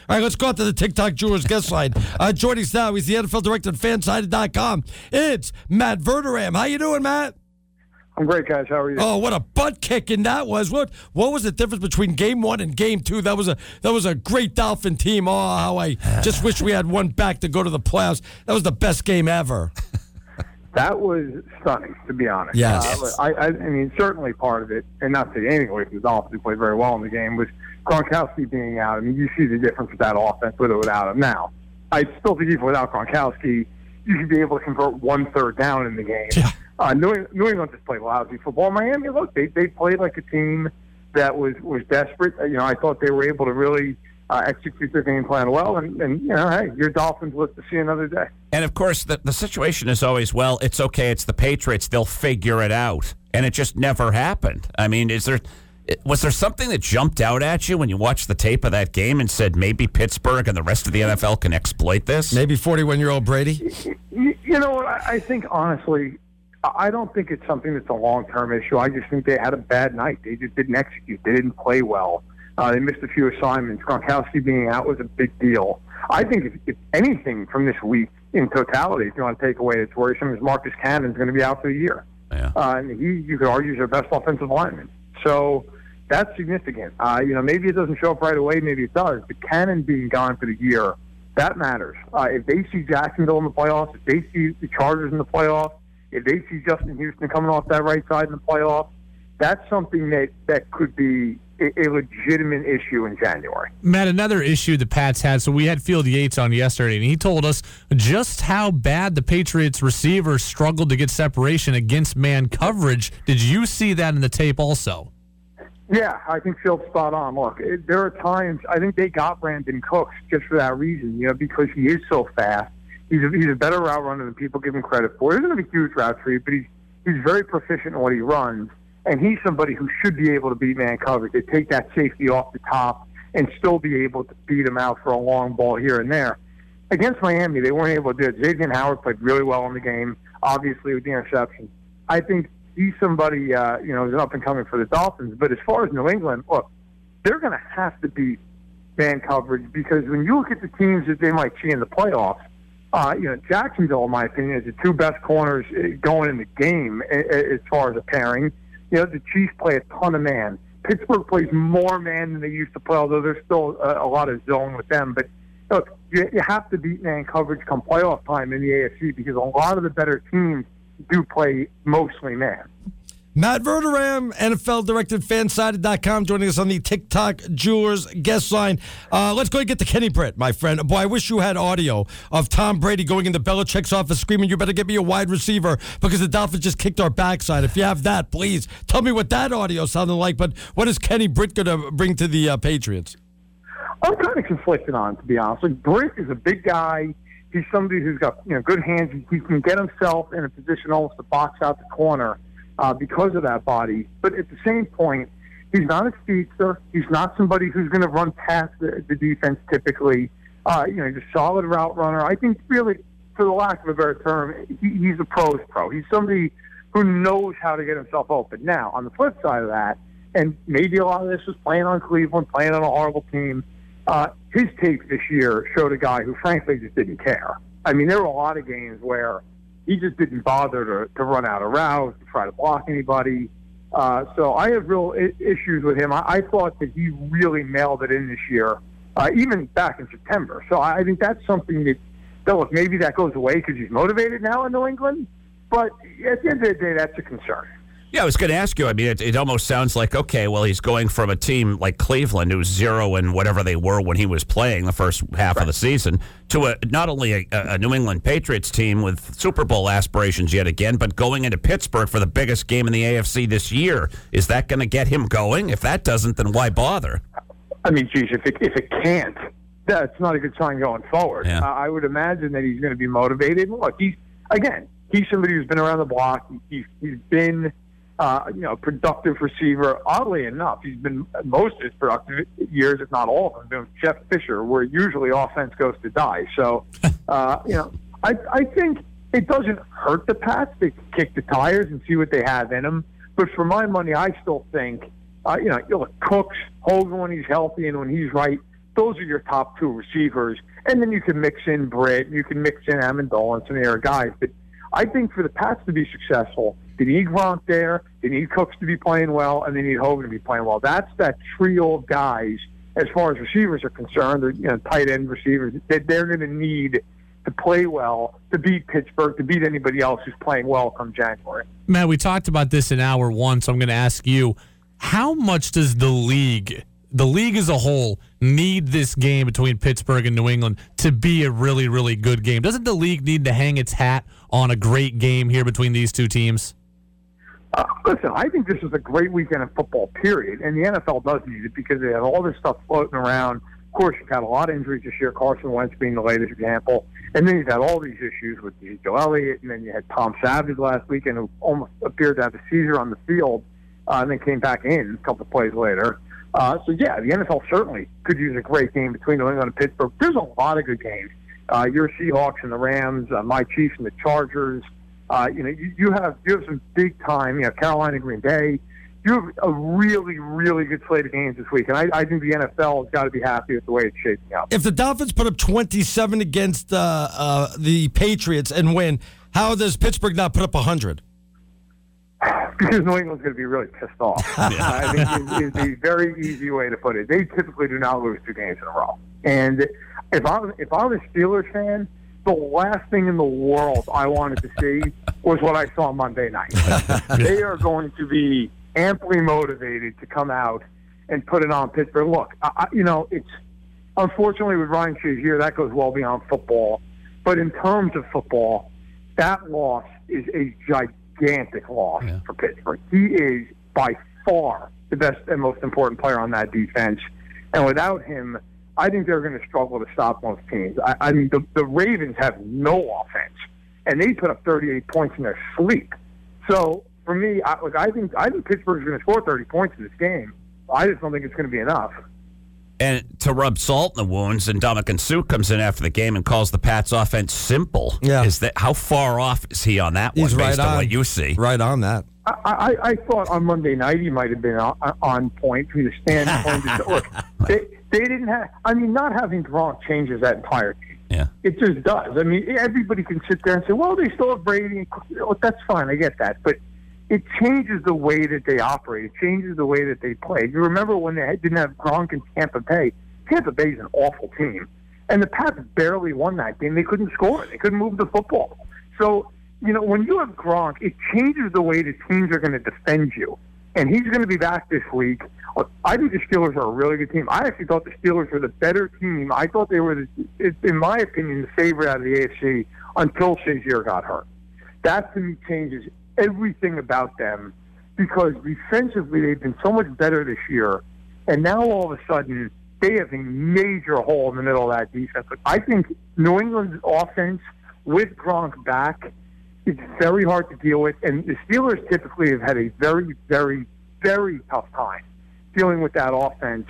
All right, let's go out to the TikTok Jewelers guest line. Joining us now, he's the NFL director at Fansided.com. It's Matt Verderame. How you doing, Matt? I'm great, guys. How are you? Oh, what a butt kicking that was! What was the difference between Game 1 and Game 2? That was a great Dolphin team. Oh, how I just wish we had one back to go to the playoffs. That was the best game ever. That was stunning, to be honest. Yes. I mean, certainly part of it, and not to take anything away from the Dolphins, who played very well in the game, was Gronkowski being out. I mean, you see the difference with that offense with or without him. Now, I still think even without Gronkowski, you should be able to convert 1/3 down in the game. Yeah. New England just played lousy football. Miami, look, they played like a team that was desperate. I thought they were able to really execute their game plan well. And hey, your Dolphins live to see another day. And, of course, the situation is always, well, it's okay, it's the Patriots, they'll figure it out. And it just never happened. I mean, was there something that jumped out at you when you watched the tape of that game and said maybe Pittsburgh and the rest of the NFL can exploit this? Maybe 41-year-old Brady? You know what? I think, honestly, I don't think it's something that's a long-term issue. I just think they had a bad night. They just didn't execute. They didn't play well. They missed a few assignments. Gronkowski being out was a big deal. I think if anything from this week in totality, if you want to take away that's worrisome, is Marcus Cannon's going to be out for the year. Yeah. And you could argue, is their best offensive lineman. So that's significant. Maybe it doesn't show up right away. Maybe it does. But Cannon being gone for the year, that matters. If they see Jacksonville in the playoffs, if they see the Chargers in the playoffs, if they see Justin Houston coming off that right side in the playoffs, that's something that could be a legitimate issue in January. Matt, another issue the Pats had, so we had Field Yates on yesterday, and he told us just how bad the Patriots receivers struggled to get separation against man coverage. Did you see that in the tape also? Yeah, I think Field's spot on. Look, there are times, I think they got Brandon Cooks just for that reason, because he is so fast. He's a better route runner than people give him credit for. He doesn't have a huge route tree, but he's very proficient in what he runs. And he's somebody who should be able to beat man coverage. They take that safety off the top and still be able to beat him out for a long ball here and there. Against Miami, they weren't able to do it. Xavier Howard played really well in the game, obviously with the interception. I think he's somebody, who's up and coming for the Dolphins. But as far as New England, look, they're going to have to beat man coverage because when you look at the teams that they might see in the playoffs, Jacksonville, in my opinion, is the two best corners going in the game as far as a pairing. The Chiefs play a ton of man. Pittsburgh plays more man than they used to play, although there's still a lot of zone with them. But look, you have to beat man coverage come playoff time in the AFC because a lot of the better teams do play mostly man. Matt Verderame, NFL director at Fansided.com, joining us on the TikTok Jewelers guest line. Let's go and get to Kenny Britt, my friend. Boy, I wish you had audio of Tom Brady going into Belichick's office screaming, "You better get me a wide receiver because the Dolphins just kicked our backside." If you have that, please tell me what that audio sounded like. But what is Kenny Britt going to bring to the Patriots? I'm kind of conflicted on it, to be honest. Like, Britt is a big guy. He's somebody who's got good hands. He can get himself in a position almost to box out the corner. Because of that body. But at the same point, he's not a speedster. He's not somebody who's going to run past the defense typically. He's a solid route runner. I think really, for the lack of a better term, he's a pro's pro. He's somebody who knows how to get himself open. Now, on the flip side of that, and maybe a lot of this was playing on Cleveland, playing on a horrible team, his tape this year showed a guy who frankly just didn't care. I mean, there were a lot of games where he just didn't bother to run out of routes, to try to block anybody. So I have real issues with him. I thought that he really nailed it in this year, even back in September. So I think that's something that look, maybe that goes away because he's motivated now in New England. But at the end of the day, that's a concern. Yeah, I was going to ask you. I mean, it almost sounds like, okay, well, he's going from a team like Cleveland, who's 0 and whatever they were when he was playing the first half of the season, to not only a New England Patriots team with Super Bowl aspirations yet again, but going into Pittsburgh for the biggest game in the AFC this year. Is that going to get him going? If that doesn't, then why bother? I mean, geez, if it can't, that's not a good sign going forward. Yeah. I would imagine that he's going to be motivated. Look, he's somebody who's been around the block. He's been productive receiver. Oddly enough, he's been most of his productive years, if not all of them, been with Jeff Fisher, where usually offense goes to die. So, I think it doesn't hurt the Pats to kick the tires and see what they have in them. But for my money, I still think, Cooks, Hogan when he's healthy and when he's right, those are your top two receivers. And then you can mix in Britt, you can mix in Amendola and some of the other guys. But I think for the Pats to be successful, they need Gronk there, they need Cooks to be playing well, and they need Hogan to be playing well. That's that trio of guys, as far as receivers are concerned, or, tight end receivers, that they're going to need to play well, to beat Pittsburgh, to beat anybody else who's playing well come January. Matt, we talked about this in hour one, so I'm going to ask you, how much does the league as a whole, need this game between Pittsburgh and New England to be a really, really good game? Doesn't the league need to hang its hat on a great game here between these two teams? Listen, I think this is a great weekend of football, period, and the NFL does need it because they have all this stuff floating around. Of course, you've had a lot of injuries this year, Carson Wentz being the latest example, and then you've had all these issues with Ezekiel Elliott, and then you had Tom Savage last weekend who almost appeared to have a seizure on the field and then came back in a couple of plays later. So, yeah, the NFL certainly could use a great game between New England and Pittsburgh. There's a lot of good games. Your Seahawks and the Rams, my Chiefs and the Chargers. You have some big time. Carolina, Green Bay. You have a really, really good slate of games this week, and I think the NFL has got to be happy with the way it's shaping up. If the Dolphins put up 27 against the Patriots and win, how does Pittsburgh not put up 100? Because New England's going to be really pissed off. I think is the very easy way to put it. They typically do not lose 2 games in a row, and if I'm a Steelers fan, the last thing in the world I wanted to see was what I saw Monday night. They are going to be amply motivated to come out and put it on Pittsburgh. Look, it's unfortunately with Ryan Shazier, that goes well beyond football. But in terms of football, that loss is a gigantic loss for Pittsburgh. He is by far the best and most important player on that defense. And without him, I think they're going to struggle to stop most teams. I mean, the Ravens have no offense, and they put up 38 points in their sleep. So for me, I think Pittsburgh's going to score 30 points in this game. I just don't think it's going to be enough. And to rub salt in the wounds, and Ndamukong Suh comes in after the game and calls the Pats' offense simple. Yeah. How far off is he on that He's one, right based on on what you see? Right on that. I thought on Monday night he might have been on point from the standpoint. Look, they didn't have. I mean, not having Gronk changes that entire team. Yeah, it just does. I mean, everybody can sit there and say, "Well, they still have Brady." Well, that's fine. I get that, but it changes the way that they operate. It changes the way that they play. You remember when they didn't have Gronk in Tampa Bay? Tampa Bay is an awful team, and the Pats barely won that game. They couldn't score. They couldn't move the football. So, when you have Gronk, it changes the way the teams are going to defend you. And he's going to be back this week. I think the Steelers are a really good team. I actually thought the Steelers were the better team. I thought they were, in my opinion, the favorite out of the AFC until Shazier got hurt. That, to me, changes everything about them because defensively they've been so much better this year. And now all of a sudden they have a major hole in the middle of that defense. But I think New England's offense with Gronk back, it's very hard to deal with. And the Steelers typically have had a very, very, very tough time dealing with that offense.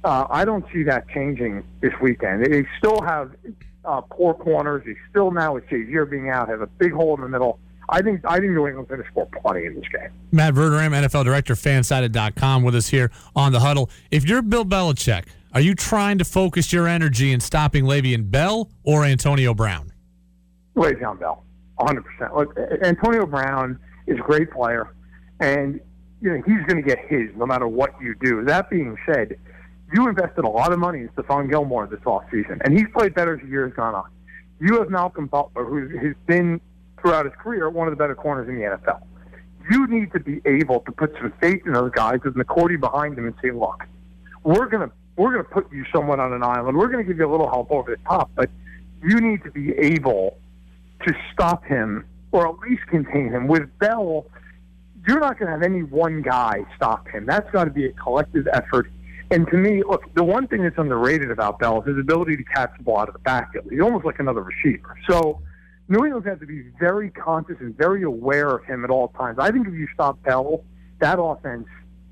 I don't see that changing this weekend. They still have poor corners. They still, now with Shazier being out, have a big hole in the middle. I think New England's going to score plenty in this game. Matt Verderame, NFL Director, Fansided.com, with us here on The Huddle. If you're Bill Belichick, are you trying to focus your energy in stopping Le'Veon Bell or Antonio Brown? Le'Veon Bell, 100%. Look, Antonio Brown is a great player, and he's going to get his no matter what you do. That being said, you invested a lot of money in Stephon Gilmore this offseason, and he's played better as the year has gone on. You have Malcolm Butler, who has been, throughout his career, one of the better corners in the NFL. You need to be able to put some faith in those guys with McCourty behind them and say, look, we're gonna put you somewhat on an island. We're going to give you a little help over the top, but you need to be able to stop him or at least contain him. With Bell, you're not going to have any one guy stop him. That's got to be a collective effort. And to me, look, the one thing that's underrated about Bell is his ability to catch the ball out of the backfield. He's almost like another receiver. So New England has to be very conscious and very aware of him at all times. I think if you stop Bell, that offense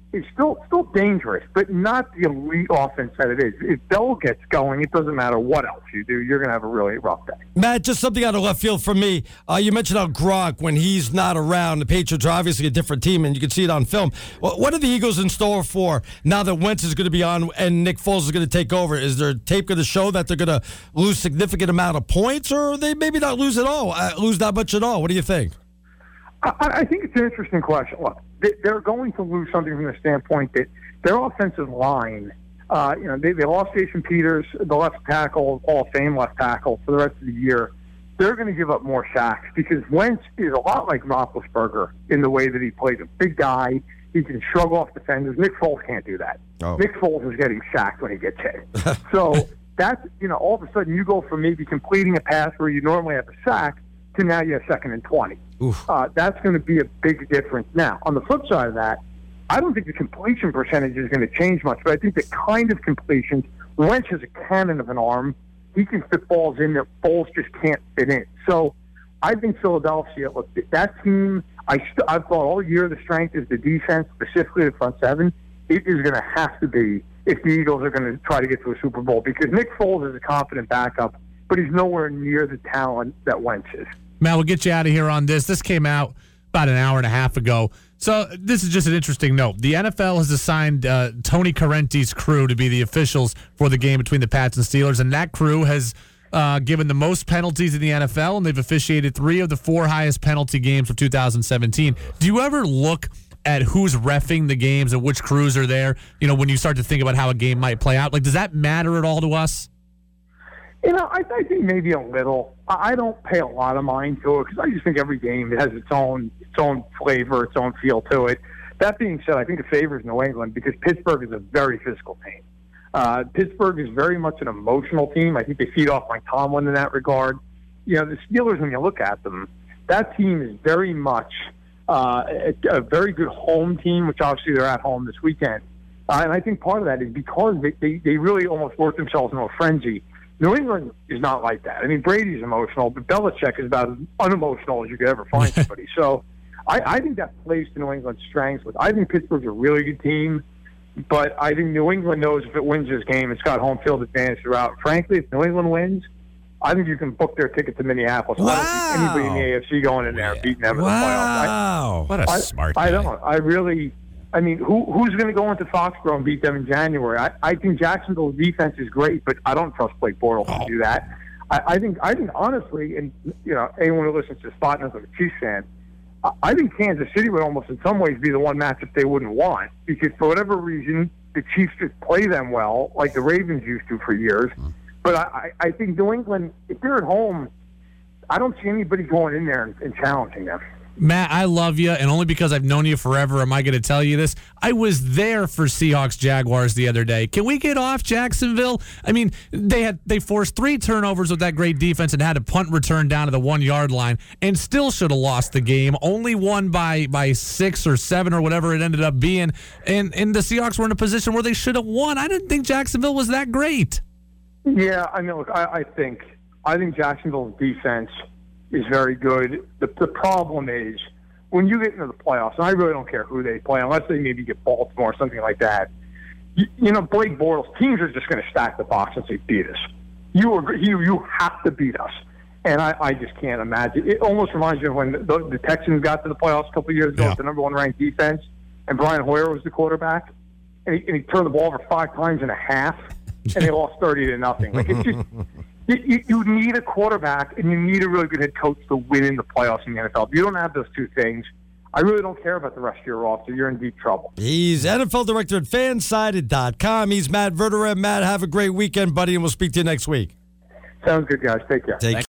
is still dangerous, but not the elite offense that it is. If Bell gets going, it doesn't matter what else you do. You're going to have a really rough day. Matt, just something out of left field for me. You mentioned how Gronk, when he's not around, the Patriots are obviously a different team, and you can see it on film. What are the Eagles in store for now that Wentz is going to be on and Nick Foles is going to take over? Is their tape going to show that they're going to lose significant amount of points, or they maybe not lose at all, lose that much at all? What do you think? I think it's an interesting question. Look, they're going to lose something from the standpoint that their offensive line, they lost Jason Peters, the left tackle, Hall of Fame left tackle, for the rest of the year. They're going to give up more sacks because Wentz is a lot like Roethlisberger in the way that he plays. A big guy, he can shrug off defenders. Nick Foles can't do that. Oh. Nick Foles is getting sacked when he gets hit. So that's, all of a sudden you go from maybe completing a pass where you normally have a sack to now you have 2nd and 20. That's going to be a big difference. Now, on the flip side of that, I don't think the completion percentage is going to change much, but I think the kind of completions, Wentz has a cannon of an arm. He can fit balls in that Foles just can't fit in. So I think Philadelphia, look, that team, I've thought all year the strength is the defense, specifically the front seven. It is going to have to be if the Eagles are going to try to get to a Super Bowl, because Nick Foles is a confident backup, but he's nowhere near the talent that Wentz is. Matt, we'll get you out of here on this. This came out about an hour and a half ago. So this is just an interesting note. The NFL has assigned Tony Correnti's crew to be the officials for the game between the Pats and Steelers, and that crew has given the most penalties in the NFL, and they've officiated 3 of the 4 highest penalty games of 2017. Do you ever look at who's reffing the games and which crews are there, when you start to think about how a game might play out? Like, does that matter at all to us? I think maybe a little. I don't pay a lot of mind to it because I just think every game has its own flavor, its own feel to it. That being said, I think it favors New England because Pittsburgh is a very physical team. Pittsburgh is very much an emotional team. I think they feed off Mike Tomlin in that regard. The Steelers, when you look at them, that team is very much a very good home team, which obviously they're at home this weekend. And I think part of that is because they really almost work themselves into a frenzy. New England is not like that. I mean, Brady's emotional, but Belichick is about as unemotional as you could ever find somebody. So I think that plays to New England's strengths. I think Pittsburgh's a really good team, but I think New England knows if it wins this game, it's got home field advantage throughout. Frankly, if New England wins, I think you can book their ticket to Minneapolis. Wow. I don't see anybody in the AFC going in there and beating them in the playoffs. What a smart guy. I don't. I mean, who's going to go into Foxborough and beat them in January? I think Jacksonville's defense is great, but I don't trust Blake Bortles to do that. I think honestly, and anyone who listens to Spot knows I'm a Chiefs fan. I think Kansas City would almost in some ways be the one matchup they wouldn't want because for whatever reason the Chiefs just play them well, like the Ravens used to for years. But I think New England, if they're at home, I don't see anybody going in there and challenging them. Matt, I love you, and only because I've known you forever am I going to tell you this. I was there for Seahawks-Jaguars the other day. Can we get off Jacksonville? I mean, they forced 3 turnovers with that great defense and had a punt return down to the 1-yard line and still should have lost the game. Only won by 6 or 7 or whatever it ended up being, and the Seahawks were in a position where they should have won. I didn't think Jacksonville was that great. Yeah, I mean, look, I think Jacksonville's defense is very good. The problem is when you get into the playoffs, and I really don't care who they play, unless they maybe get Baltimore or something like that. Blake Bortles, teams are just going to stack the box and say, beat us. You have to beat us. And I just can't imagine. It almost reminds me of when the Texans got to the playoffs a couple of years ago with the number 1 ranked defense, and Brian Hoyer was the quarterback, and he turned the ball over 5 times and a half, and they lost 30-0. Like it's just. You need a quarterback and you need a really good head coach to win in the playoffs in the NFL. If you don't have those 2 things, I really don't care about the rest of your roster. You're in deep trouble. He's NFL director at Fansided.com. He's Matt Verderame. Matt, have a great weekend, buddy, and we'll speak to you next week. Sounds good, guys. Take care.